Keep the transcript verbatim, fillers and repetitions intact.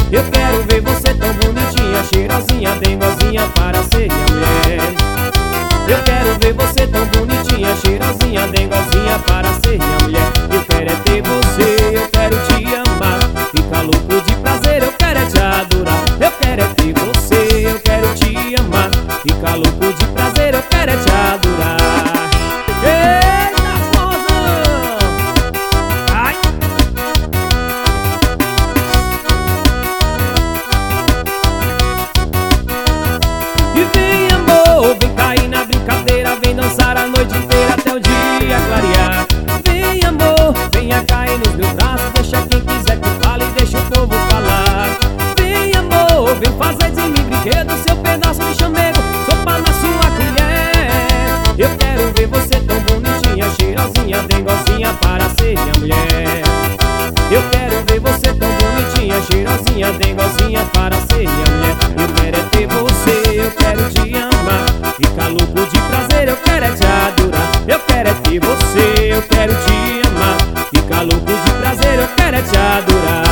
Eu quero ver você tão bonitinha, cheirosinha, dengozinha para ser minha mulher. Eu quero ver você tão bonitinha, cheirosinha, dengozinha para ser minha mulher. Eu quero é ter você, eu quero te amar, ficar louco de prazer, eu quero é te adorar. Eu quero é ter você, eu quero te amar, ficar louco de prazer, eu quero é te adorar. Eita, mozão! Ai! E vem, amor, vem cair na brincadeira, vem dançar a noite inteira até o dia clarear. Vem, amor, venha cair nos meus braços, deixa quem quiser que fale, deixa o povo falar. Vem, amor, vem fazer de mim brinquedo, seu pedaço de chamego, sopa na sua colher. Eu quero ver você tão bonitinha, cheirosinha, dengozinha para ser minha mulher. Eu quero ver você tão bonitinha, cheirosinha, dengozinha para ser minha mulher. Eu quero é ter você, eu quero te amar, ficar louco de prazer, eu quero é te adorar. Eu quero é ter você, eu quero te amar, ficar louco de prazer, eu quero é te adorar.